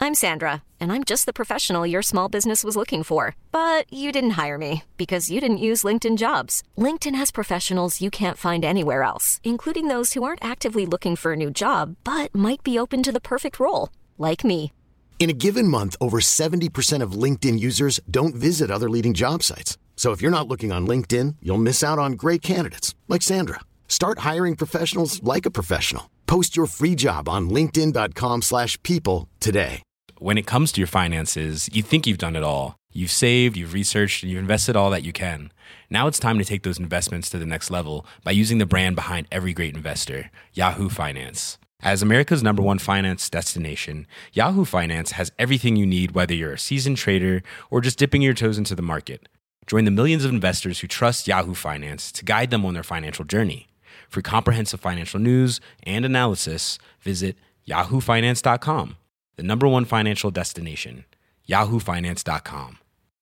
I'm Sandra, and I'm just the professional your small business was looking for. But you didn't hire me because you didn't use LinkedIn Jobs. LinkedIn has professionals you can't find anywhere else, including those who aren't actively looking for a new job, but might be open to the perfect role, like me. In a given month, over 70% of LinkedIn users don't visit other leading job sites. So if you're not looking on LinkedIn, you'll miss out on great candidates like Sandra. Start hiring professionals like a professional. Post your free job on linkedin.com/people today. When it comes to your finances, you think you've done it all. You've saved, you've researched, and you've invested all that you can. Now it's time to take those investments to the next level by using the brand behind every great investor, Yahoo Finance. As America's #1 finance destination, Yahoo Finance has everything you need, whether you're a seasoned trader or just dipping your toes into the market. Join the millions of investors who trust Yahoo Finance to guide them on their financial journey. For comprehensive financial news and analysis, visit yahoofinance.com, the #1 financial destination, yahoofinance.com.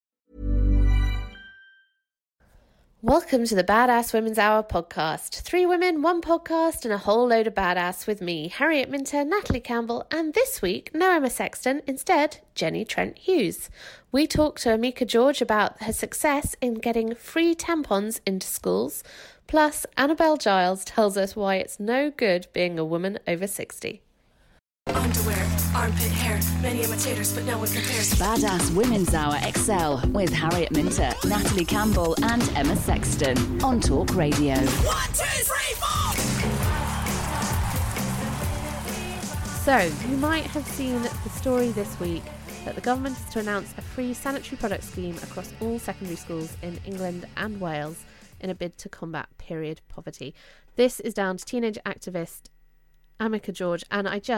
Welcome to the Badass Women's Hour podcast. 3 women, 1 podcast, and a whole load of badass with me, Harriet Minter, Natalie Campbell, and this week, no Emma Sexton, instead, Jenny Trent Hughes. We talked to Amika George about her success in getting free tampons into schools, plus Annabelle Giles tells us why it's no good being a woman over 60. Underwear, armpit hair, many imitators, but no one compares. Badass Women's Hour XL with Harriet Minter, Natalie Campbell, and Emma Sexton on Talk Radio. 1, 2, 3, 4. So, you might have seen the story this week that the government is to announce a free sanitary product scheme across all secondary schools in England and Wales in a bid to combat period poverty. This is down to teenage activist Amika George, and I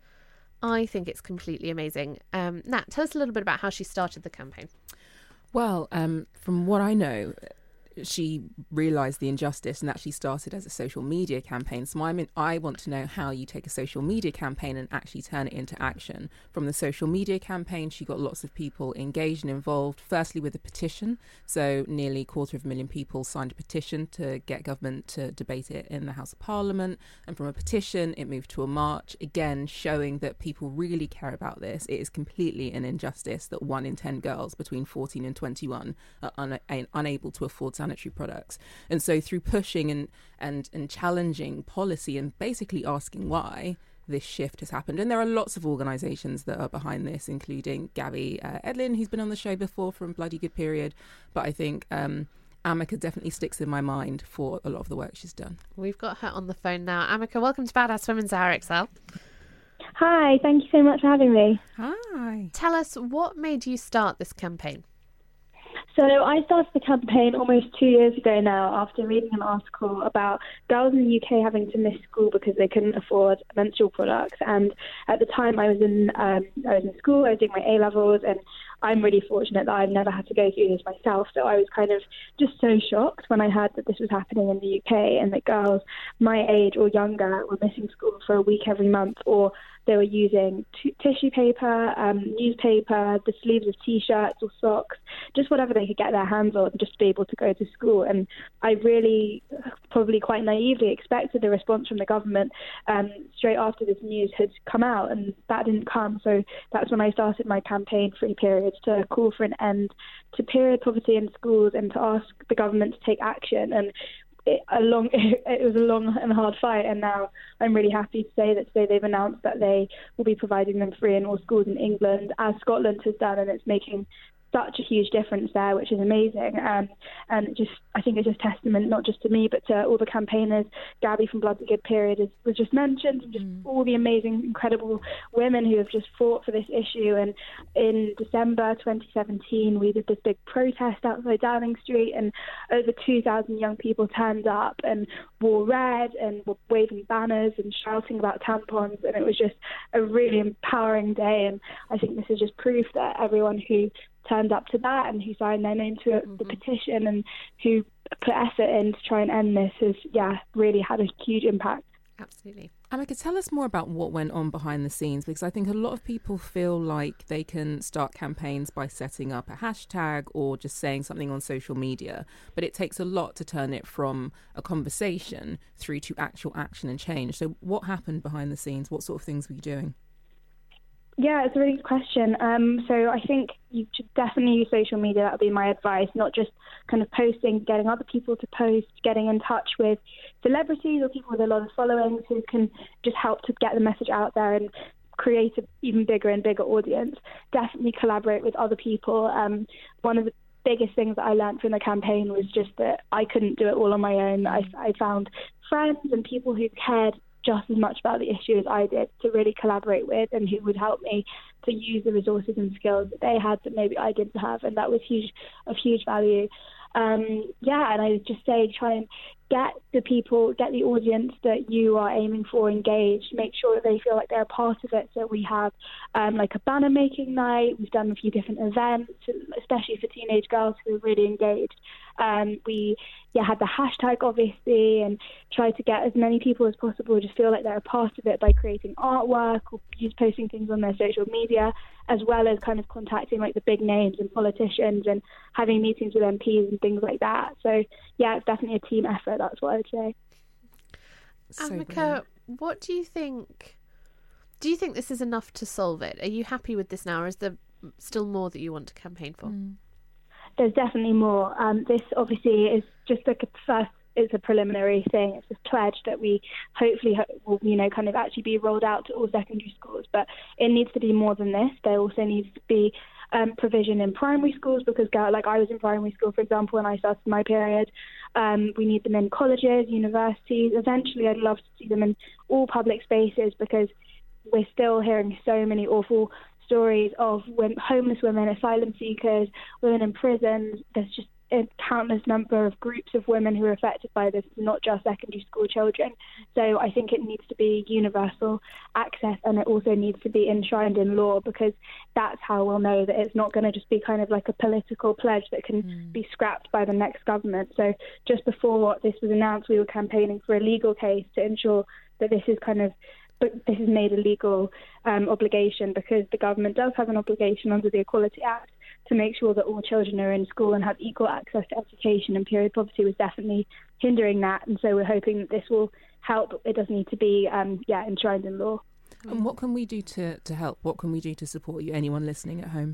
think it's completely amazing. Nat, tell us a little bit about how she started the campaign. Well, from what I know, she realised the injustice and actually started as a social media campaign. So I want to know how you take a social media campaign and actually turn it into action. From the social media campaign, she got lots of people engaged and involved, firstly with a petition. So nearly 250,000 people signed a petition to get government to debate it in the House of Parliament. And from a petition, it moved to a march, again showing that people really care about this. It is completely an injustice that 1 in 10 girls between 14 and 21 are unable to afford sanitary products. And so through pushing and challenging policy and basically asking why, this shift has happened. And there are lots of organisations that are behind this, including Gabby Edlin, who's been on the show before from Bloody Good Period. But I think Amika definitely sticks in my mind for a lot of the work she's done. We've got her on the phone now. Amika, welcome to Badass Women's Hour XL. Hi, thank you so much for having me. Hi. Tell us, what made you start this campaign? So I started the campaign almost 2 years ago now after reading an article about girls in the UK having to miss school because they couldn't afford menstrual products. And at the time I was in school, I was doing my A-levels, and I'm really fortunate that I've never had to go through this myself. So I was kind of just so shocked when I heard that this was happening in the UK and that girls my age or younger were missing school for a week every month, or they were using tissue paper, newspaper, the sleeves of T-shirts or socks, just whatever they could get their hands on just to be able to go to school. And I really, probably quite naively, expected a response from the government straight after this news had come out, and that didn't come. So that's when I started my campaign, Free Periods, to call for an end to period poverty in schools and to ask the government to take action. And it was a long and hard fight, and now I'm really happy to say that today they've announced that they will be providing them free in all schools in England, as Scotland has done, and it's making such a huge difference there, which is amazing. And just, I think it's just testament not just to me but to all the campaigners. Gabby from Bloody Good Period was just mentioned, and just all the amazing, incredible women who have just fought for this issue. And in December 2017 we did this big protest outside Downing Street, and over 2,000 young people turned up and wore red and were waving banners and shouting about tampons, and it was just a really empowering day. And I think this is just proof that everyone who turned up to that and who signed their name to the petition and who put effort in to try and end this has, really had a huge impact. Absolutely. Amika, tell us more about what went on behind the scenes, because I think a lot of people feel like they can start campaigns by setting up a hashtag or just saying something on social media, but it takes a lot to turn it from a conversation through to actual action and change. So what happened behind the scenes? What sort of things were you doing? Yeah, it's a really good question. So I think you should definitely use social media. That would be my advice, not just kind of posting, getting other people to post, getting in touch with celebrities or people with a lot of followings who can just help to get the message out there and create an even bigger and bigger audience. Definitely collaborate with other people. One of the biggest things that I learned from the campaign was just that I couldn't do it all on my own. I found friends and people who cared just as much about the issue as I did to really collaborate with, and who would help me to use the resources and skills that they had that maybe I didn't have, and that was of huge value. And I would just say try and get the audience that you are aiming for engaged. Make sure that they feel like they're a part of it. So we have like a banner making night. We've done a few different events, especially for teenage girls who are really engaged. We had the hashtag, obviously, and try to get as many people as possible to feel like they're a part of it by creating artwork or just posting things on their social media, as well as kind of contacting like the big names and politicians and having meetings with MPs and things like that. So yeah, it's definitely a team effort. That's what I would say. Amika, what do you think? Do you think this is enough to solve it? Are you happy with this now, or is there still more that you want to campaign for? There's definitely more. This obviously is just like it's a preliminary thing. It's a pledge that we hopefully will, kind of actually be rolled out to all secondary schools. But it needs to be more than this. There also needs to be provision in primary schools, because like I was in primary school, for example, when I started my period. We need them in colleges, universities. Eventually, I'd love to see them in all public spaces, because we're still hearing so many awful stories of homeless women, asylum seekers, women in prisons. There's just a countless number of groups of women who are affected by this, not just secondary school children. So I think it needs to be universal access, and it also needs to be enshrined in law, because that's how we'll know that it's not going to just be kind of like a political pledge that can be scrapped by the next government. So just before this was announced, we were campaigning for a legal case to ensure that this is made a legal obligation, because the government does have an obligation under the Equality Act to make sure that all children are in school and have equal access to education, and period poverty was definitely hindering that. And so we're hoping that this will help. It does need to be enshrined in law. And what can we do to help? What can we do to support you, anyone listening at home?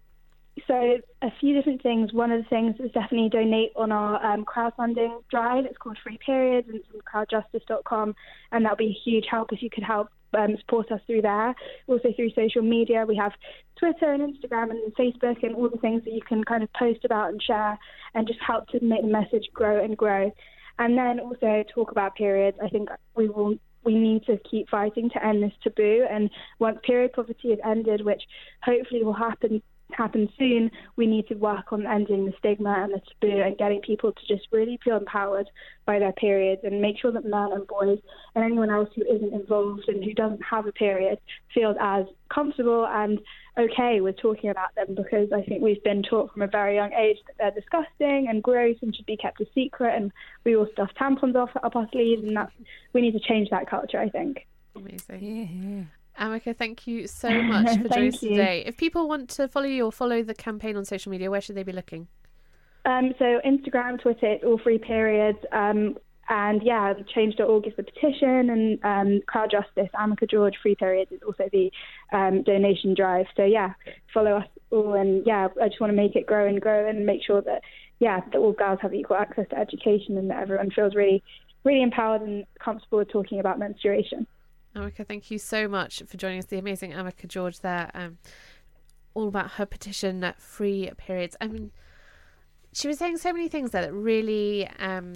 So a few different things. One of the things is definitely donate on our crowdfunding drive. It's called Free Periods, and it's on crowdjustice.com, and that'll be a huge help if you could help support us through there. Also through social media, we have Twitter and Instagram and Facebook and all the things that you can kind of post about and share, and just help to make the message grow and grow. And then also talk about periods. I think we need to keep fighting to end this taboo, and once period poverty is ended, which hopefully will happen soon, we need to work on ending the stigma and the taboo and getting people to just really feel empowered by their periods, and make sure that men and boys and anyone else who isn't involved and who doesn't have a period feels as comfortable and okay with talking about them, because I think we've been taught from a very young age that they're disgusting and gross and should be kept a secret, and we all stuff tampons up our sleeves, and we need to change that culture, I think. Amazing. Yeah. Amika, thank you so much for joining us today. If people want to follow you or follow the campaign on social media, where should they be looking? So Instagram, Twitter, it's all Free Periods. And change.org is the petition, and Crowd Justice, Amika George, Free Periods is also the donation drive. So follow us all, and I just want to make it grow and make sure that all girls have equal access to education, and that everyone feels really, really empowered and comfortable with talking about menstruation. Amika, thank you so much for joining us. The amazing Amika George there, all about her petition, Free Periods. I mean, she was saying so many things there that really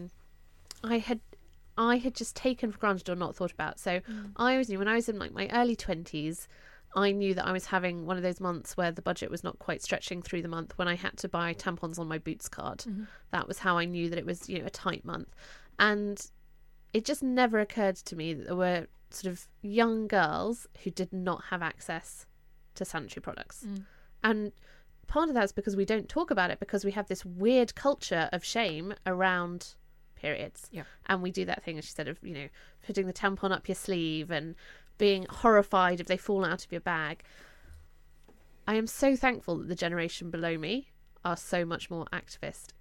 I had just taken for granted or not thought about. So I always knew when I was in like my early 20s, I knew that I was having one of those months where the budget was not quite stretching through the month, when I had to buy tampons on my Boots card. That was how I knew that it was, a tight month. And it just never occurred to me that there were sort of young girls who did not have access to sanitary products. And part of that is because we don't talk about it, because we have this weird culture of shame around periods. Yeah. And we do that thing, as she said, of, putting the tampon up your sleeve and being horrified if they fall out of your bag. I am so thankful that the generation below me are so much more activist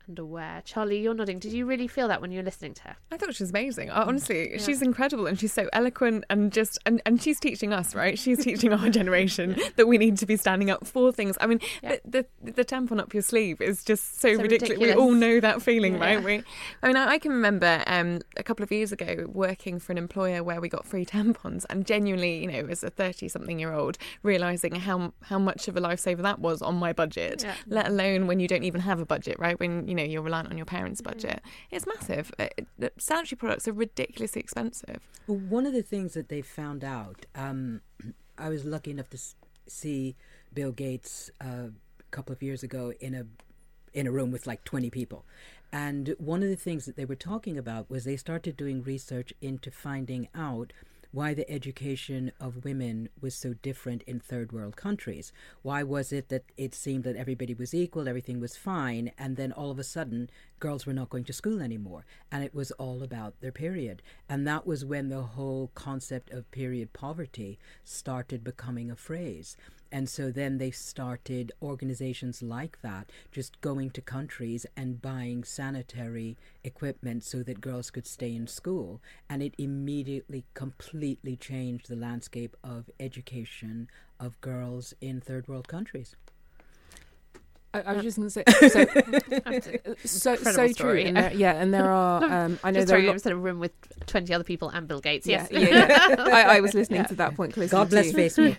underwear. Charlie, you're nodding. Did you really feel that when you were listening to her? I thought she was amazing. Honestly, she's incredible, and she's so eloquent, and and she's teaching us, right? She's teaching our generation that we need to be standing up for things. I mean, the tampon up your sleeve is just so ridiculous. We all know that feeling, right? I can remember a couple of years ago working for an employer where we got free tampons, and genuinely, as a 30-something-year-old, realising how much of a lifesaver that was on my budget, let alone when you don't even have a budget, right? When, you're reliant on your parents' budget. It's massive. Sanitary products are ridiculously expensive. Well, one of the things that they found out, I was lucky enough to see Bill Gates a couple of years ago in a room with like 20 people. And one of the things that they were talking about was they started doing research into finding out why the education of women was so different in third world countries. Why was it that it seemed that everybody was equal, everything was fine, and then all of a sudden girls were not going to school anymore, and it was all about their period. And that was when the whole concept of period poverty started becoming a phrase. And so then they started organizations like that, just going to countries and buying sanitary equipment so that girls could stay in school. And it immediately completely changed the landscape of education of girls in third world countries. I was just going to say, so true. And there are. I know there was in a room with 20 other people and Bill Gates. Yes, I was listening to that point closely. God bless Facebook.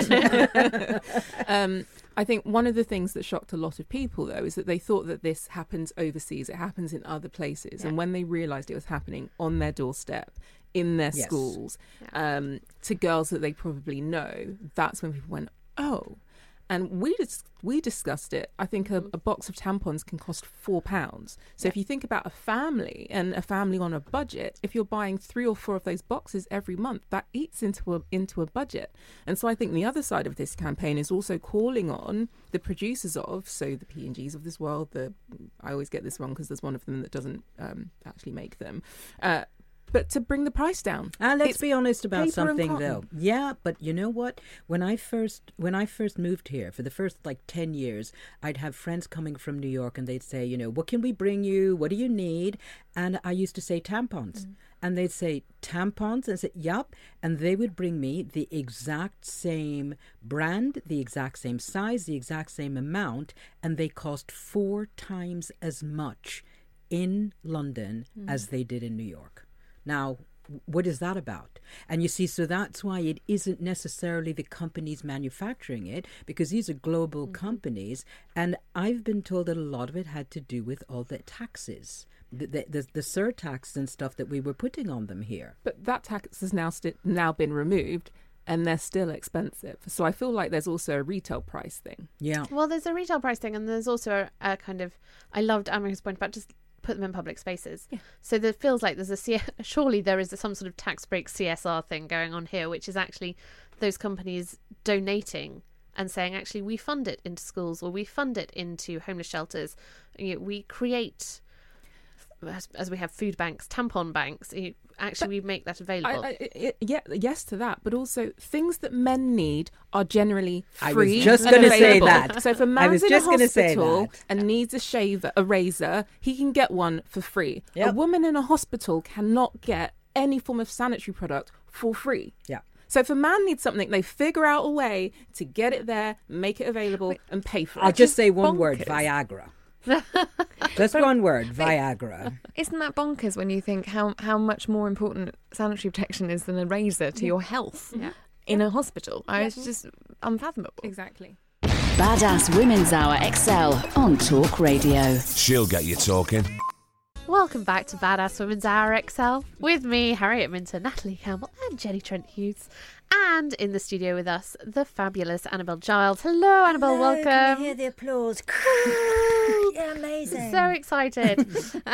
I think one of the things that shocked a lot of people, though, is that they thought that this happens overseas. It happens in other places, and when they realised it was happening on their doorstep, in their schools, to girls that they probably know, that's when people went, oh. And we discussed it. I think a box of tampons can cost £4. So if you think about a family and a family on a budget, if you're buying 3 or 4 of those boxes every month, that eats into a budget. And so I think the other side of this campaign is also calling on the producers of, so the P&Gs of this world, I always get this wrong because there's one of them that doesn't actually make them, but to bring the price down. Let's be honest about something, though. Yeah, but you know what? When I first moved here, for the first 10 years, I'd have friends coming from New York, and they'd say, what can we bring you? What do you need? And I used to say tampons. And they'd say, tampons? And I said, yup. And they would bring me the exact same brand, the exact same size, the exact same amount, and they cost 4 times as much in London as they did in New York. Now, what is that about? And you see, so that's why it isn't necessarily the companies manufacturing it, because these are global companies. And I've been told that a lot of it had to do with all the taxes, the surtax and stuff that we were putting on them here. But that tax has now been removed, and they're still expensive. So I feel like there's also a retail price thing. Yeah. Well, there's a retail price thing, and there's also a kind of, I loved America's point about just put them in public spaces. Yeah. So there feels like there's surely there is some sort of tax break CSR thing going on here, which is actually those companies donating and saying, actually, we fund it into schools, or we fund it into homeless shelters. We create, as we have food banks, tampon banks. We make that available. Yes to that, but also things that men need are generally free. I was just going to say that. So if a man's in a hospital and needs a razor, he can get one for free. Yep. A woman in a hospital cannot get any form of sanitary product for free. Yeah. So if a man needs something, they figure out a way to get it there, make it available, and pay for it. I'll just say one word: Viagra. Just one word, Viagra. Isn't that bonkers when you think how much more important sanitary protection is than a razor to your health in a hospital? It's just unfathomable. Exactly. Badass Women's Hour XL on Talk Radio. She'll get you talking. Welcome back to Badass Women's Hour XL with me, Harriet Minter, Natalie Campbell and Jenny Trent Hughes. And in the studio with us, the fabulous Annabelle Giles. Hello, Annabelle, welcome. Can you hear the applause? Yeah, amazing. So excited.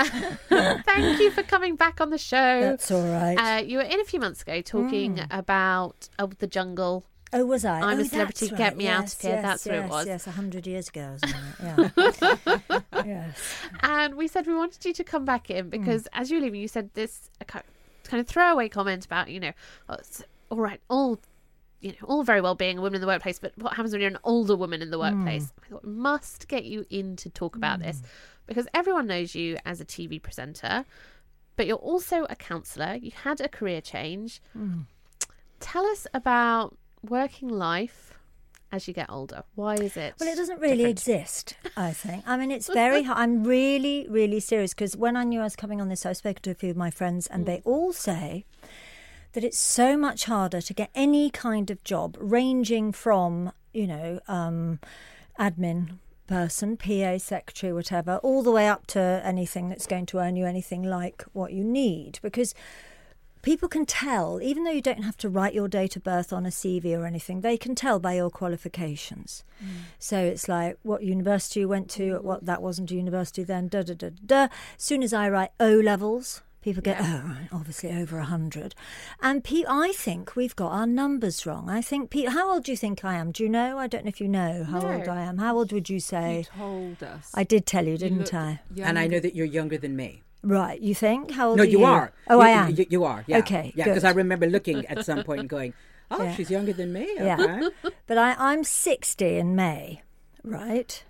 Thank you for coming back on the show. That's all right. You were in a few months ago talking about the jungle. Oh, was I? I'm a Celebrity, right. Get me out of here. Yes, that's what it was. Yes, 100 years ago, wasn't it? Yeah. Yes. And we said we wanted you to come back in because as you were leaving, you said this kind of throwaway comment about, all right, all all very well being a woman in the workplace, but what happens when you're an older woman in the workplace? I thought, must get you in to talk about this, because everyone knows you as a TV presenter, but you're also a counsellor. You had a career change. Tell us about working life as you get older. Why is it? Well, it doesn't really exist, I think. I mean, it's very hard. I'm really, really serious, because when I knew I was coming on this, I've spoken to a few of my friends, and they all say that it's so much harder to get any kind of job, ranging from, admin person, PA, secretary, whatever, all the way up to anything that's going to earn you anything like what you need. Because people can tell, even though you don't have to write your date of birth on a CV or anything, they can tell by your qualifications. So it's like what university you went to, what that wasn't a university then, As soon as I write O-levels, people get, obviously over 100. And I think we've got our numbers wrong. I think, how old do you think I am? Do you know? I don't know if you know how old I am. How old would you say? You told us. I did tell you, didn't I? And I know that you're younger than me. Right, you think? How old No, are you? you are. Oh, I am. You are, yeah. Okay, yeah, good. because I remember looking at some point and going, she's younger than me? Okay. Yeah. But I'm 60 in May, right?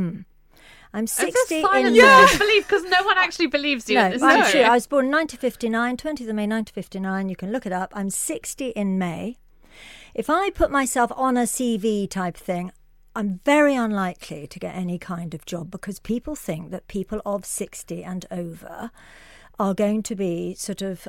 I'm 60 in May. Disbelief, because no one actually believes you. No, I'm sure. I was born in 1959, 20th of May 1959. You can look it up. I'm 60 in May. If I put myself on a CV type thing, I'm very unlikely to get any kind of job, because people think that people of 60 and over are going to be sort of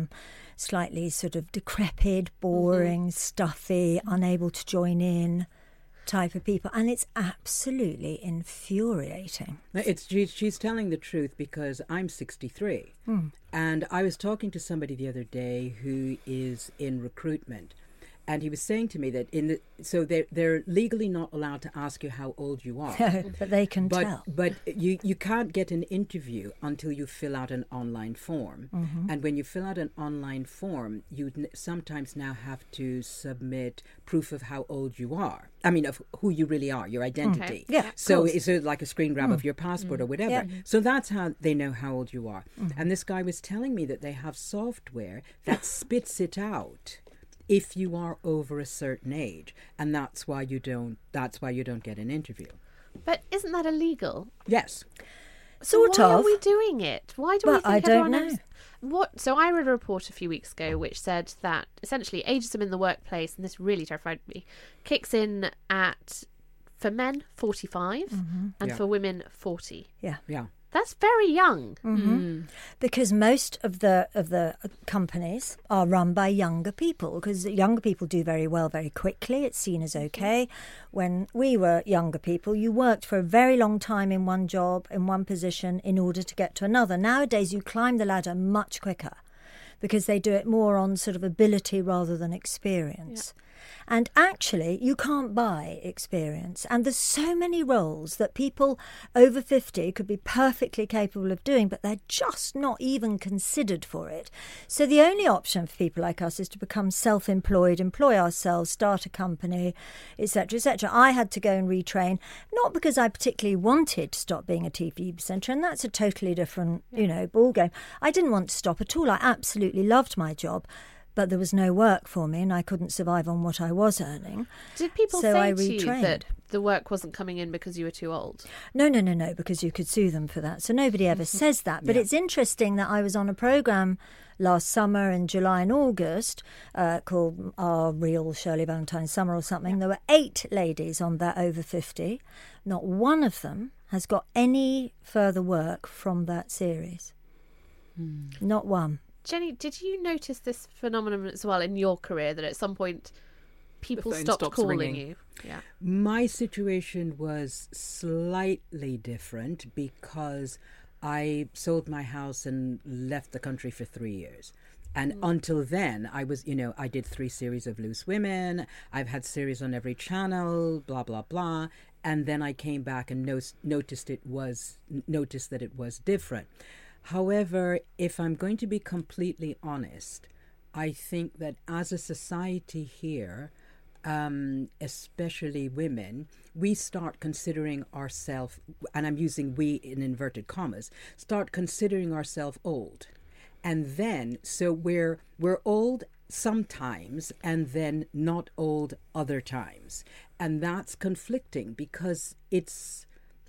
slightly sort of decrepit, boring, stuffy, unable to join in type of people, and it's absolutely infuriating. She's telling the truth, because I'm 63, and I was talking to somebody the other day who is in recruitment, and he was saying to me that they're legally not allowed to ask you how old you are, but they can tell. But you can't get an interview until you fill out an online form, and when you fill out an online form, you sometimes now have to submit proof of how old you are. I mean, of who you really are, your identity. Okay. Yeah, so it's like a screen grab of your passport or whatever. Yeah. So that's how they know how old you are. And this guy was telling me that they have software that spits it out if you are over a certain age, and that's why you don't get an interview. But isn't that illegal? Yes. Sort why of. are we doing it? Why do we think I don't everyone know. What? So I read a report a few weeks ago which said that essentially ageism in the workplace, and this really terrified me, kicks in at, for men, 45 and for women 40. Yeah. That's very young. Because most of the companies are run by younger people, because younger people do very well very quickly. It's seen as okay. When we were younger people, you worked for a very long time in one job, in one position, in order to get to another. Nowadays, you climb the ladder much quicker, because they do it more on sort of ability rather than experience. Yeah. And actually, you can't buy experience. And there's so many roles that people over 50 could be perfectly capable of doing, but they're just not even considered for it. So the only option for people like us is to become self-employed, employ ourselves, start a company, etc., etc. I had to go and retrain, not because I particularly wanted to stop being a TV presenter, and that's a totally different, ballgame. I didn't want to stop at all. I absolutely loved my job. But there was no work for me, and I couldn't survive on what I was earning. Did people say to you that the work wasn't coming in because you were too old? No, because you could sue them for that. So nobody ever says that. But it's interesting that I was on a programme last summer in July and August called Our Real Shirley Valentine Summer or something. There were 8 ladies on that over 50. Not one of them has got any further work from that series. Not one. Jenny, did you notice this phenomenon as well in your career, that at some point people stopped calling you? Yeah. My situation was slightly different, because I sold my house and left the country for 3 years. And until then, I was, I did 3 series of Loose Women. I've had series on every channel, blah, blah, blah. And then I came back and noticed that it was different. However, if I'm going to be completely honest, I think that as a society here, especially women, we start considering ourselves, and I'm using we in inverted commas, start considering ourselves old. And then, so we're old sometimes and then not old other times. And that's conflicting because it's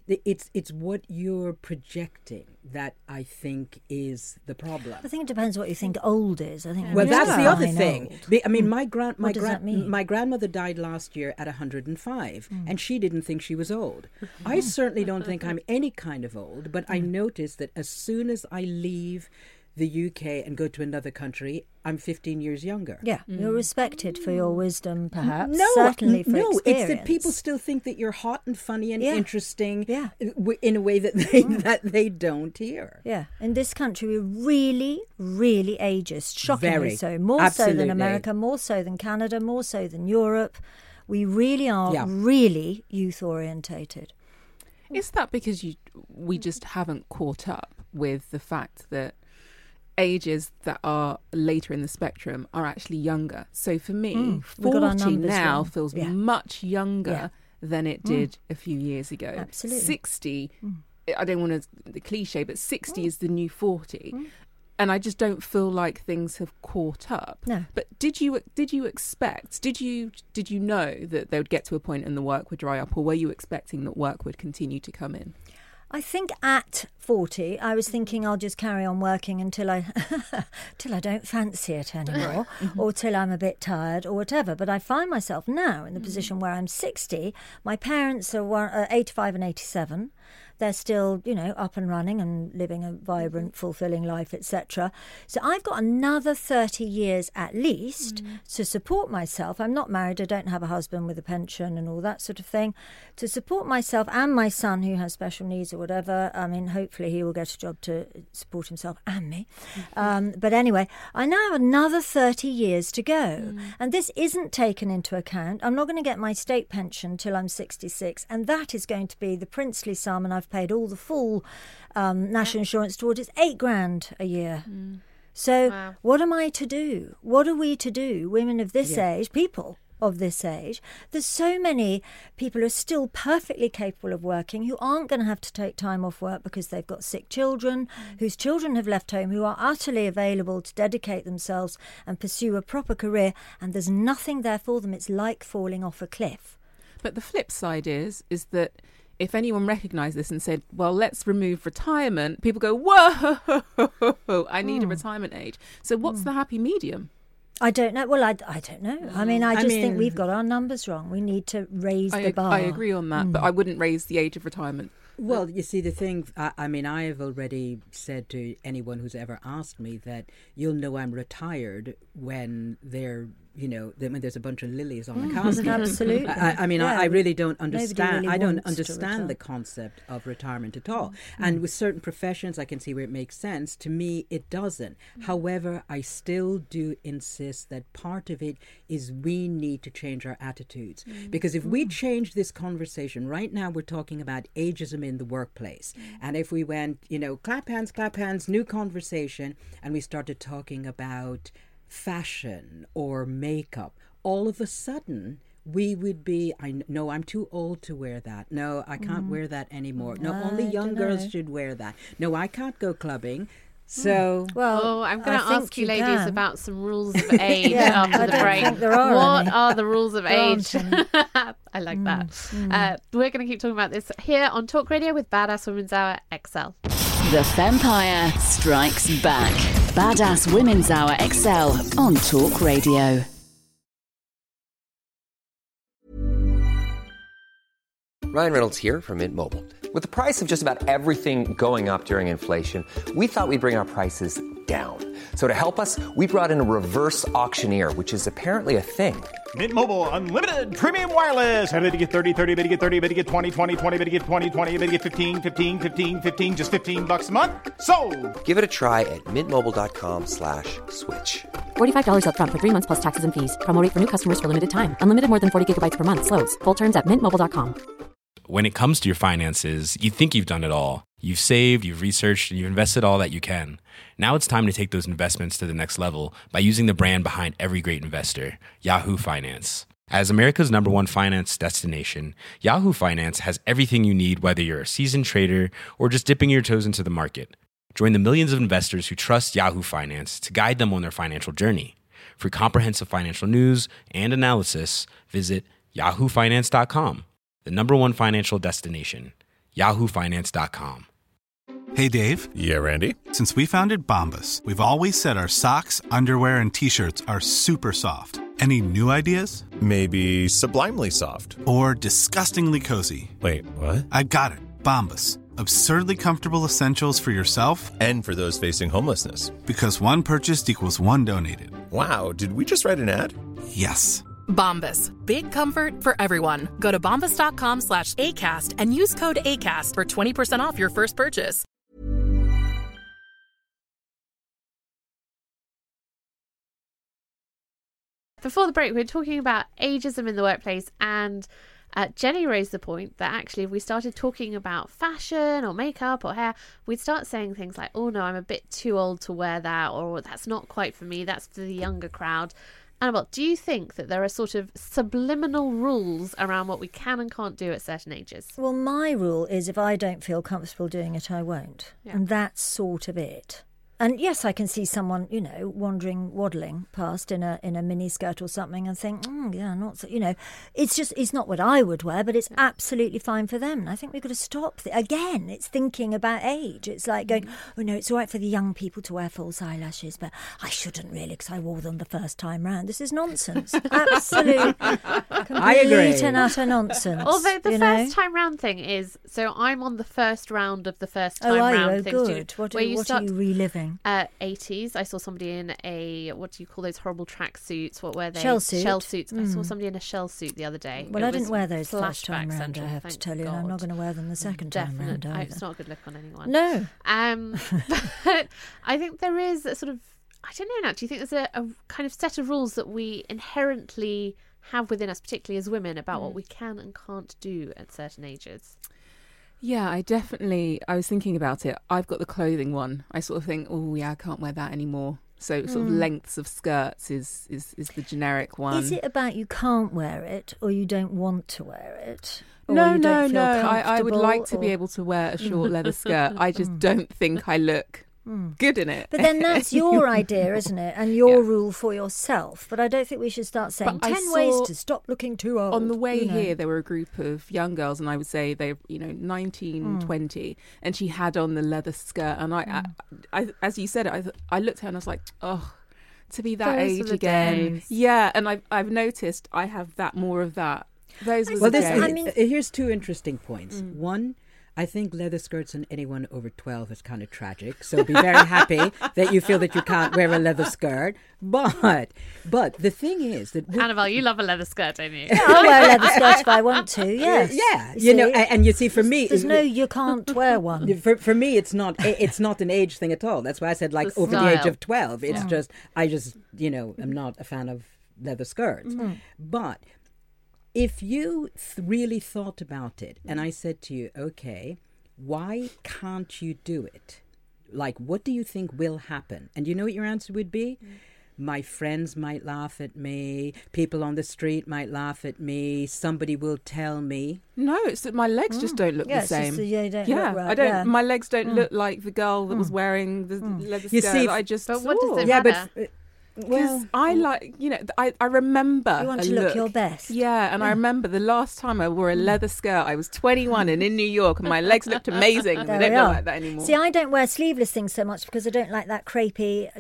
what you're projecting that I think is the problem. I think it depends what you think old is. I think. Well, that's the other thing. Old. I mean, my grandmother died last year at 105, and she didn't think she was old. I certainly don't think I'm any kind of old, but I notice that as soon as I leave the UK and go to another country, I'm 15 years younger. Yeah, you're respected for your wisdom, perhaps. No, certainly for no, experience. it's that people still think that you're hot and funny and interesting in a way that they don't here. Yeah, in this country we're really, really ageist, shockingly Very. so. More Absolutely. so than America, more so than Canada, more so than Europe. We really are really youth-orientated. Is that because we just haven't caught up with the fact that ages that are later in the spectrum are actually younger? So for me, 40 now feels much younger than it did a few years ago. Absolutely. 60, I don't want to the cliche, but 60 is the new 40. And I just don't feel like things have caught up. No. But did you expect? Did you know that they would get to a point and the work would dry up, or were you expecting that work would continue to come in? I think at 40, I was thinking I'll just carry on working until I don't fancy it anymore, or till I'm a bit tired or whatever. But I find myself now in the position where I'm 60. My parents are 85 and 87. They're still, up and running and living a vibrant, fulfilling life, etc. So I've got another 30 years at least to support myself. I'm not married. I don't have a husband with a pension and all that sort of thing. To support myself and my son who has special needs or whatever. I mean, hopefully he will get a job to support himself and me. But anyway, I now have another 30 years to go. And this isn't taken into account. I'm not going to get my state pension till I'm 66. And that is going to be the princely sum, and I've paid all the full national insurance towards it. $8,000 a year. So what am I to do? What are we to do? Women of this age, people of this age. There's so many people who are still perfectly capable of working, who aren't going to have to take time off work because they've got sick children, whose children have left home, who are utterly available to dedicate themselves and pursue a proper career, and there's nothing there for them. It's like falling off a cliff. But the flip side is that if anyone recognised this and said, well, let's remove retirement, people go, whoa, I need a retirement age. So what's the happy medium? I don't know. Well, I don't know. I mean, I think we've got our numbers wrong. We need to raise the bar. I agree on that, but I wouldn't raise the age of retirement. Well, you see, the thing, I mean, I have already said to anyone who's ever asked me that you'll know I'm retired when when there's a bunch of lilies on the casket. Absolutely. I really don't understand. Really I don't understand the concept of retirement at all. And with certain professions, I can see where it makes sense. To me, it doesn't. However, I still do insist that part of it is we need to change our attitudes. Because if we change this conversation, right now we're talking about ageism in the workplace. And if we went, clap hands, new conversation, and we started talking about fashion or makeup, all of a sudden we would be, no, I'm too old to wear that. No, I can't wear that anymore. No, only young girls should wear that. No, I can't go clubbing. So, I'm going to ask you ladies about some rules of age after the break. What are the rules of age? I like that. We're going to keep talking about this here on Talk Radio with Badass Women's Hour XL. The Fempire strikes back. Badass Women's Hour XL on Talk Radio. Ryan Reynolds here from Mint Mobile. With the price of just about everything going up during inflation, we thought we'd bring our prices down. So to help us, we brought in a reverse auctioneer, which is apparently a thing. Mint Mobile Unlimited Premium Wireless. How to get 30, 30, bit to get 30, bit to get 20, 20, 20, bit to get 20, 20, bit to get 15, 15, 15, 15, just $15 a month? Sold! Give it a try at mintmobile.com/switch. $45 up front for 3 months plus taxes and fees. Promo rate for new customers for limited time. Unlimited more than 40 gigabytes per month. Slows full terms at mintmobile.com. When it comes to your finances, you think you've done it all. You've saved, you've researched, and you've invested all that you can. Now it's time to take those investments to the next level by using the brand behind every great investor, Yahoo Finance. As America's #1 finance destination, Yahoo Finance has everything you need, whether you're a seasoned trader or just dipping your toes into the market. Join the millions of investors who trust Yahoo Finance to guide them on their financial journey. For comprehensive financial news and analysis, visit yahoofinance.com, the #1 financial destination, yahoofinance.com. Hey, Dave. Yeah, Randy. Since we founded Bombas, we've always said our socks, underwear, and T-shirts are super soft. Any new ideas? Maybe sublimely soft. Or disgustingly cozy. Wait, what? I got it. Bombas. Absurdly comfortable essentials for yourself and for those facing homelessness. Because one purchased equals one donated. Wow, did we just write an ad? Yes. Bombas. Big comfort for everyone. Go to bombas.com/ACAST and use code ACAST for 20% off your first purchase. Before the break, we were talking about ageism in the workplace, and Jenny raised the point that actually if we started talking about fashion or makeup or hair, we'd start saying things like, oh no, I'm a bit too old to wear that, or that's not quite for me, that's for the younger crowd. Annabelle, do you think that there are sort of subliminal rules around what we can and can't do at certain ages? Well, my rule is if I don't feel comfortable doing it, I won't. Yeah. And that's sort of it. And yes, I can see someone, waddling past in a mini skirt or something and think, yeah, not so, it's not what I would wear, but it's absolutely fine for them. And I think we've got to stop. Again, it's thinking about age. It's like going, oh no, it's all right for the young people to wear false eyelashes, but I shouldn't really because I wore them the first time round. This is nonsense. Absolute, I agree. complete and utter nonsense. Although the first time round thing is, so I'm on the first round of the first time round things. Good. What are you reliving? 80s. I saw somebody in a, what do you call those horrible track suits? What were they? Shell suit. Shell suits. I saw somebody in a shell suit the other day. Well, I didn't wear those first time round, I have to tell you. I'm not going to wear them the second time round either. It's not a good look on anyone. No. But I think there is a sort of, I don't know now, do you think there's a kind of set of rules that we inherently have within us, particularly as women, about what we can and can't do at certain ages? Yeah, I was thinking about it. I've got the clothing one. I sort of think, oh yeah, I can't wear that anymore. So sort of lengths of skirts is the generic one. Is it about you can't wear it or you don't want to wear it? No. I would like to be able to wear a short leather skirt. I just don't think I look good in it. But then that's your idea, isn't it? And your rule for yourself. But I don't think we should start saying 10 ways to stop looking too old. On the way here, there were a group of young girls, and I would say they were, 19, 20, and she had on the leather skirt. And I as you said it, I looked at her and I was like, oh, to be that age again. Days. Yeah, and I've noticed I have more of that. Those were the days. Here's two interesting points. One, I think leather skirts on anyone over 12 is kind of tragic. So be very happy that you feel that you can't wear a leather skirt. But the thing is that... Annabelle, you love a leather skirt, don't you? Yeah, I'll wear a leather skirt if I want to, yes. Yeah, and you see, for me... There's no, you can't wear one. For me, it's not an age thing at all. That's why I said, like, over the age of 12. It's just, I'm not a fan of leather skirts. But... if you really thought about it and I said to you, okay, why can't you do it? Like, what do you think will happen? And you know what your answer would be? My friends might laugh at me. People on the street might laugh at me. Somebody will tell me. No, it's that my legs just don't look the same. They don't look right. I don't. Yeah. My legs don't look like the girl that was wearing the leather skirt that I just But saw. what does it matter? Because I like, I remember. You want to look your best. Yeah, and I remember the last time I wore a leather skirt, I was 21 and in New York, and my legs looked amazing. And they don't look like that anymore. See, I don't wear sleeveless things so much because I don't like that crepey,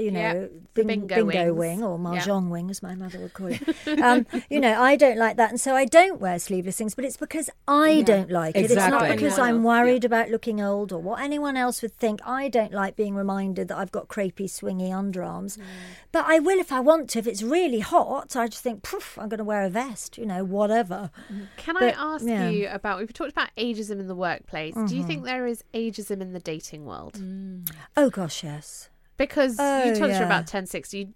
bingo wing or mahjong wing, as my mother would call it. I don't like that, and so I don't wear sleeveless things. But it's because I don't like it. Exactly. It's not because I'm worried about looking old or what anyone else would think. I don't like being reminded that I've got crepey, swingy underarms. But I will if I want to. If it's really hot, I just think, poof, I'm going to wear a vest, whatever. Can I ask you about, we've talked about ageism in the workplace. Do you think there is ageism in the dating world? Oh, gosh, yes. Because you told us you're about 1060.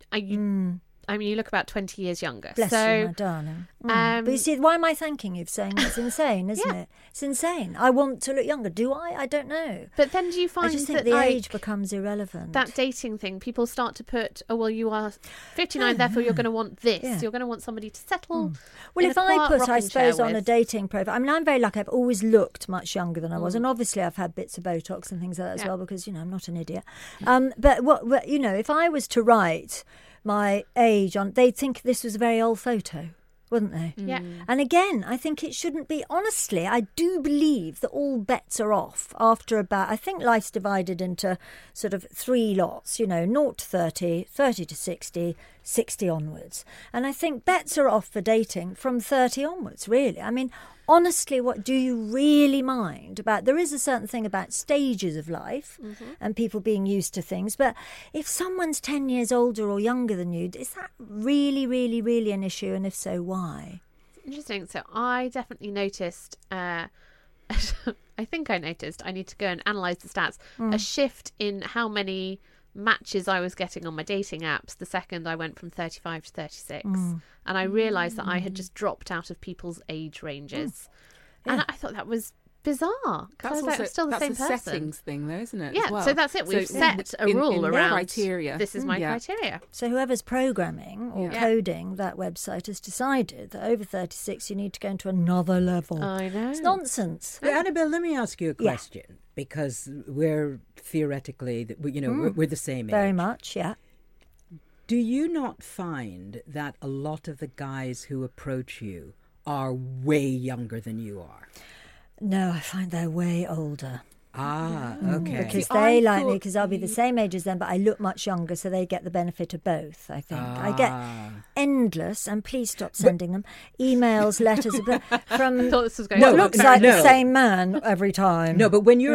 You look about 20 years younger. Bless you, my darling. But you see, why am I thanking you for saying it's insane, isn't it? It's insane. I want to look younger. Do I? I don't know. But then do you find I just think the age becomes irrelevant? That dating thing, people start to put, oh, well, you are 59, therefore you're going to want this. Yeah. You're going to want somebody to settle. Well, if I put, I suppose, on a dating profile, I'm very lucky. I've always looked much younger than I was. And obviously I've had bits of Botox and things like that as well because, I'm not an idiot. But, if I was to write... my age on, they'd think this was a very old photo, wouldn't they? Yeah. And again, I think it shouldn't be. Honestly, I do believe that all bets are off after about, I think life's divided into sort of 3 lots, 0 to 30, 30 to 60, 60 onwards. And I think bets are off for dating from 30 onwards, really. I mean, honestly, what do you really mind about? There is a certain thing about stages of life and people being used to things. But if someone's 10 years older or younger than you, is that really, really, really an issue? And if so, why? Interesting. So I definitely noticed, I think I noticed, I need to go and analyse the stats, a shift in how many matches I was getting on my dating apps the second I went from 35 to 36. And I realised that I had just dropped out of people's age ranges. And I thought that was bizarre. That's also, still the same a person. settings thing, though, isn't it? Yeah, as well? so that's it. We've set a rule in around criteria. This is my criteria. So whoever's programming or coding that website has decided that over 36 you need to go into another level. I know. It's nonsense. But Annabelle, let me ask you a question, because we're theoretically, we're the same age. Very much, yeah. Do you not find that a lot of the guys who approach you are way younger than you are? No, I find they're way older. Ah, okay. Because they like me, because I'll be the same age as them, but I look much younger, so they get the benefit of both, I think. I get endless, and please stop sending them, emails, letters from what looks like the same man every time. No, but when you're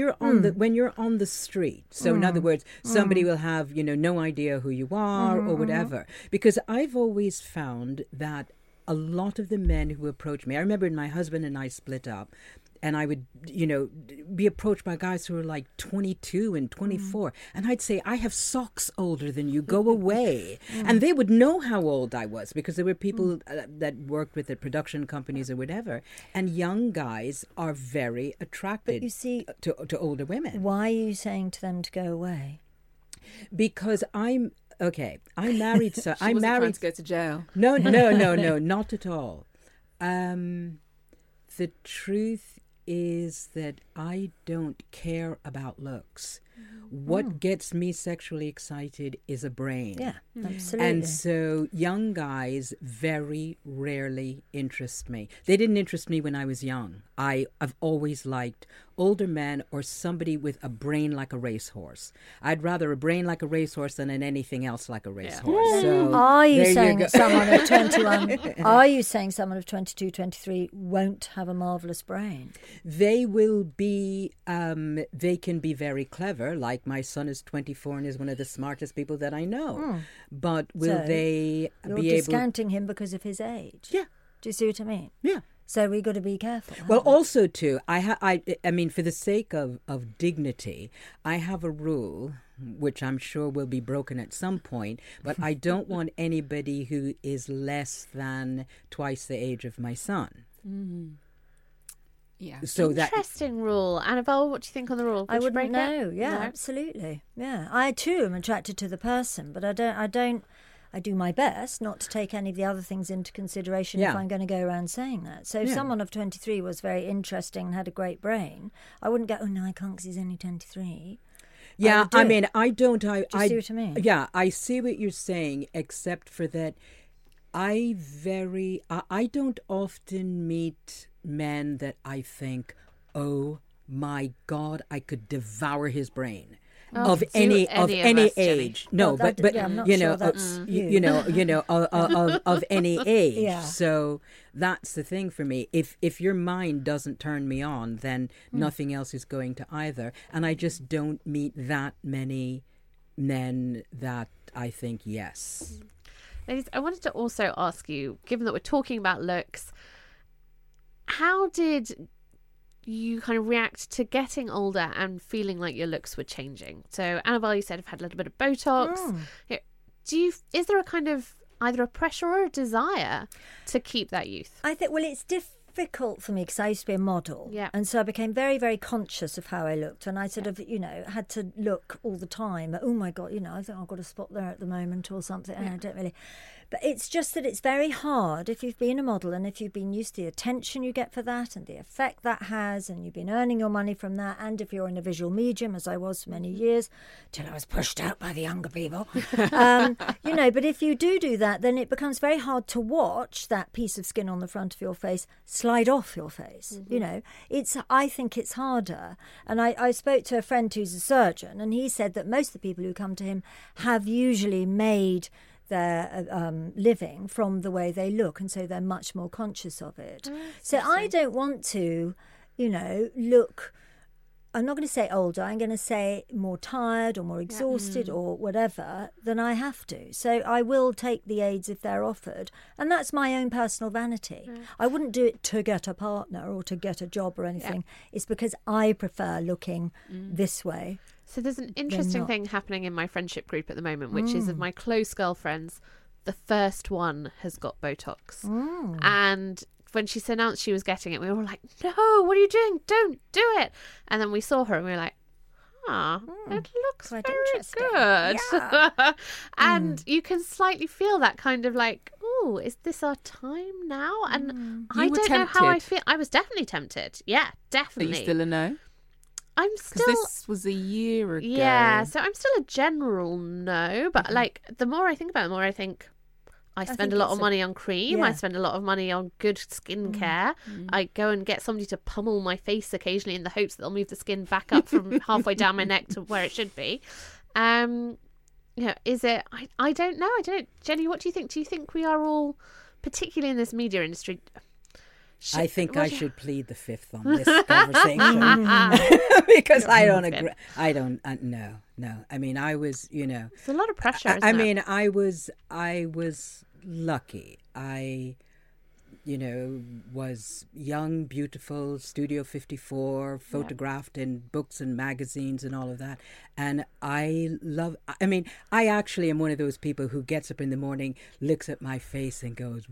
on the street, so in other words, somebody will have, no idea who you are or whatever. Because I've always found that a lot of the men who approach me, I remember my husband and I split up, and I would, be approached by guys who were like 22 and 24. And I'd say, I have socks older than you, go away. And they would know how old I was, because there were people that worked with the production companies or whatever. And young guys are very attracted, but you see, to older women. Why are you saying to them to go away? Because I'm married. So I'm married to go to jail. No, not at all. The truth is that I don't care about looks. What gets me sexually excited is a brain. Yeah, absolutely. And so young guys very rarely interest me. They didn't interest me when I was young. I've always liked older men or somebody with a brain like a racehorse. I'd rather a brain like a racehorse than anything else like a racehorse. Yeah. So are you saying someone of 21, are you saying someone of 22, 23 won't have a marvellous brain? They will be, they can be very clever, like my son is 24 and is one of the smartest people that I know. But will they be able... You're discounting him because of his age? Yeah. Do you see what I mean? Yeah. So we've got to be careful. Well, also, too, I mean, for the sake of dignity, I have a rule, which I'm sure will be broken at some point, but I don't want anybody who is less than twice the age of my son. Yeah. So interesting rule. Annabelle, what do you think on the rule? I wouldn't know. Yeah, absolutely. Yeah, I too am attracted to the person, but I do my best not to take any of the other things into consideration if I'm going to go around saying that. So if someone of 23 was very interesting and had a great brain, I wouldn't go, oh no, I can't because he's only 23. Yeah, I mean, I don't... Do you see what I mean? Yeah, I see what you're saying, except for that I don't often meet men that I think, oh my God, I could devour his brain. Of any age, no, but you know, of any age. Yeah. So that's the thing for me. If your mind doesn't turn me on, then nothing else is going to either. And I just don't meet that many men that I think yes. Ladies, I wanted to also ask you, given that we're talking about looks, how did you kind of react to getting older and feeling like your looks were changing? So Annabelle, you said you've had a little bit of Botox. Is there a kind of either a pressure or a desire to keep that youth? I think, well, it's difficult for me because I used to be a model. Yeah. And so I became very, very conscious of how I looked. And I sort of, had to look all the time. Oh my God, I think I've got a spot there at the moment or something. And I don't really... But it's just that it's very hard if you've been a model and if you've been used to the attention you get for that and the effect that has, and you've been earning your money from that, and if you're in a visual medium, as I was for many years, till I was pushed out by the younger people, but if you do that, then it becomes very hard to watch that piece of skin on the front of your face slide off your face. I think it's harder. And I spoke to a friend who's a surgeon, and he said that most of the people who come to him have usually made their living from the way they look, and so they're much more conscious of it. So I don't want to, look, I'm not going to say older, I'm going to say more tired or more exhausted or whatever than I have to. So I will take the aids if they're offered. And that's my own personal vanity. I wouldn't do it to get a partner or to get a job or anything. It's because I prefer looking this way. So there's an interesting thing happening in my friendship group at the moment, which is of my close girlfriends, the first one has got Botox. And when she announced she was getting it, we were all like, no, what are you doing? Don't do it. And then we saw her and we were like, it looks quite very interesting. good. Yeah. And you can slightly feel that kind of like, oh, is this our time now? And I don't know how I feel. I was definitely tempted. Yeah, definitely. Are you still a no? I'm still. This was a year ago. Yeah, so I'm still a general no. But like, the more I think about it, the more I think, I spend a lot of money on cream. I spend a lot of money on good skincare. I go and get somebody to pummel my face occasionally in the hopes that they'll move the skin back up from halfway down my neck to where it should be. Is it? I don't know. Jenny, what do you think? Do you think we are all, particularly in this media industry? I think I should plead the fifth on this conversation because I don't agree. I don't. No. I mean, I was. It's a lot of pressure. I mean, I was lucky. I was young, beautiful, Studio 54, photographed in books and magazines and all of that. And I actually am one of those people who gets up in the morning, looks at my face and goes,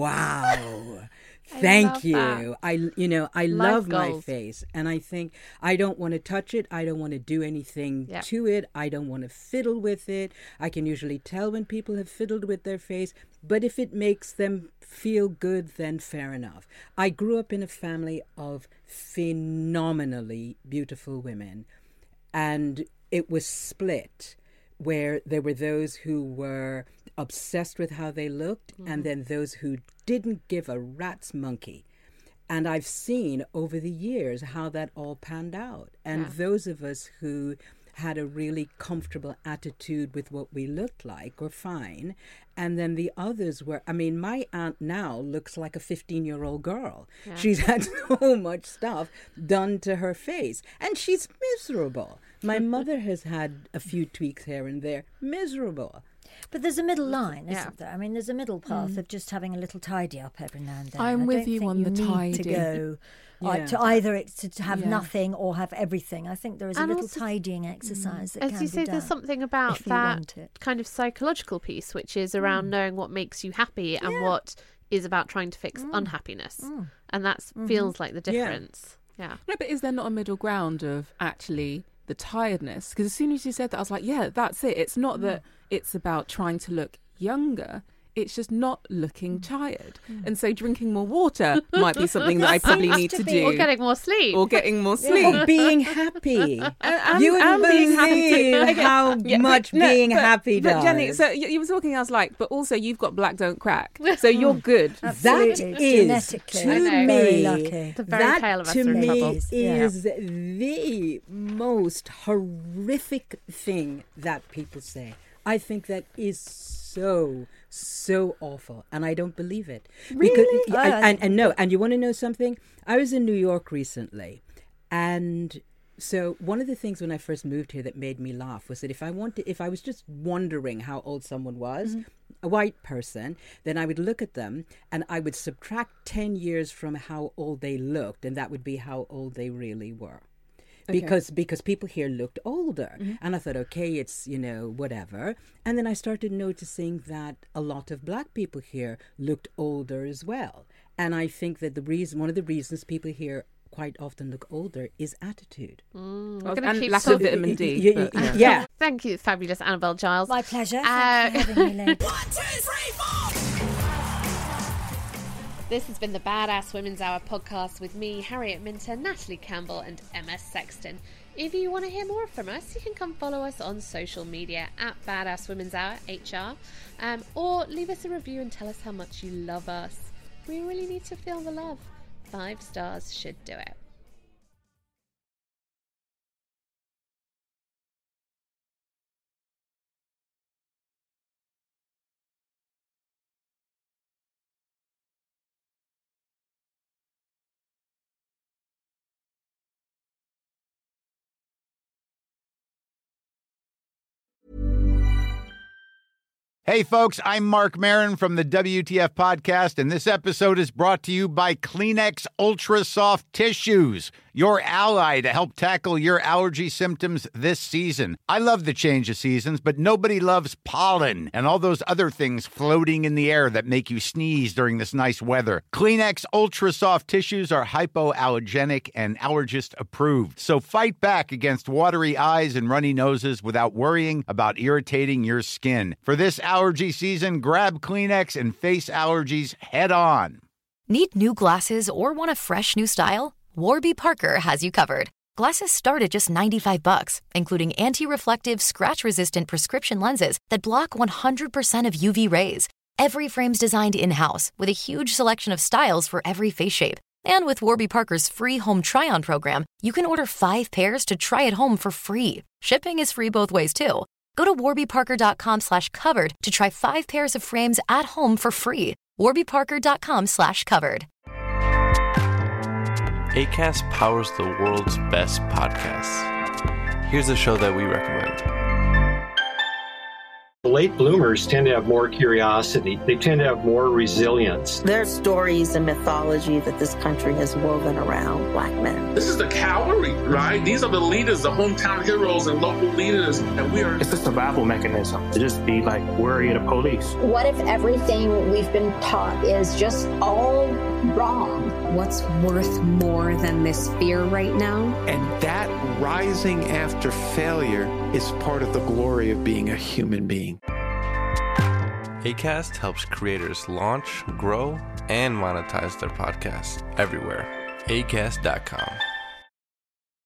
wow, thank you. That. I love my face. And I think I don't want to touch it. I don't want to do anything to it. I don't want to fiddle with it. I can usually tell when people have fiddled with their face. But if it makes them feel good, then fair enough. I grew up in a family of phenomenally beautiful women, and it was split, where there were those who were obsessed with how they looked, and then those who didn't give a rat's monkey. And I've seen over the years how that all panned out. And those of us who had a really comfortable attitude with what we looked like were fine. And then the others were, my aunt now looks like a 15-year-old girl. Yeah. She's had so much stuff done to her face. And she's miserable. My mother has had a few tweaks here and there. Miserable. But there's a middle line, isn't there? I mean, there's a middle path of just having a little tidy up every now and then. I'm with you on the tidy. To go to either to have nothing or have everything. I think there is a little tidying exercise that can be done. As you say, there's something about that kind of psychological piece, which is around knowing what makes you happy and what is about trying to fix unhappiness. And that feels like the difference. Yeah. No, but is there not a middle ground of actually the tiredness? Because as soon as you said that, I was like, yeah, that's it. It's not that it's about trying to look younger. It's just not looking tired. And so drinking more water might be something that I probably need to do. Or getting more sleep. Or being happy. You wouldn't believe how much being happy does. But Jenny, so you were talking, I was like, but also you've got black don't crack. So you're good. That is, to me, the fairy tale of us in trouble. Is the most horrific thing that people say. I think that is so awful, and I don't believe it. Really? Because, and you want to know something? I was in New York recently, and so one of the things when I first moved here that made me laugh was that if I was just wondering how old someone was, a white person, then I would look at them and I would subtract 10 years from how old they looked, and that would be how old they really were. Because people here looked older. And I thought, okay, it's, whatever. And then I started noticing that a lot of black people here looked older as well. And I think that one of the reasons people here quite often look older is attitude. And lack of vitamin D. Yeah. Thank you, fabulous Annabelle Giles. My pleasure. Thank you for having me, Lynn. 1, 2, 3, 4. This has been the Badass Women's Hour podcast with me, Harriet Minter, Natalie Campbell and Emma Sexton. If you want to hear more from us, you can come follow us on social media at Badass Women's Hour HR, or leave us a review and tell us how much you love us. We really need to feel the love. 5 stars should do it. Hey, folks, I'm Mark Maron from the WTF Podcast, and this episode is brought to you by Kleenex Ultra Soft Tissues, your ally to help tackle your allergy symptoms this season. I love the change of seasons, but nobody loves pollen and all those other things floating in the air that make you sneeze during this nice weather. Kleenex Ultra Soft Tissues are hypoallergenic and allergist approved, so fight back against watery eyes and runny noses without worrying about irritating your skin. For this allergy season, grab Kleenex and face allergies head on. Need new glasses or want a fresh new style? Warby Parker has you covered. Glasses start at just $95, including anti-reflective, scratch-resistant prescription lenses that block 100% of UV rays. Every frame's designed in-house with a huge selection of styles for every face shape. And with Warby Parker's free home try-on program, you can order 5 pairs to try at home for free. Shipping is free both ways, too. Go to warbyparker.com/covered to try 5 pairs of frames at home for free. warbyparker.com/covered. Acast powers the world's best podcasts. Here's a show that we recommend. Late bloomers tend to have more curiosity. They tend to have more resilience. There's stories and mythology that this country has woven around Black men. This is the cavalry, right? These are the leaders, the hometown heroes and local leaders, and we are... It's a survival mechanism to just be like worried of police. What if everything we've been taught is just all wrong? What's worth more than this fear right now? And that rising after failure is part of the glory of being a human being. Acast helps creators launch, grow, and monetize their podcasts everywhere. Acast.com.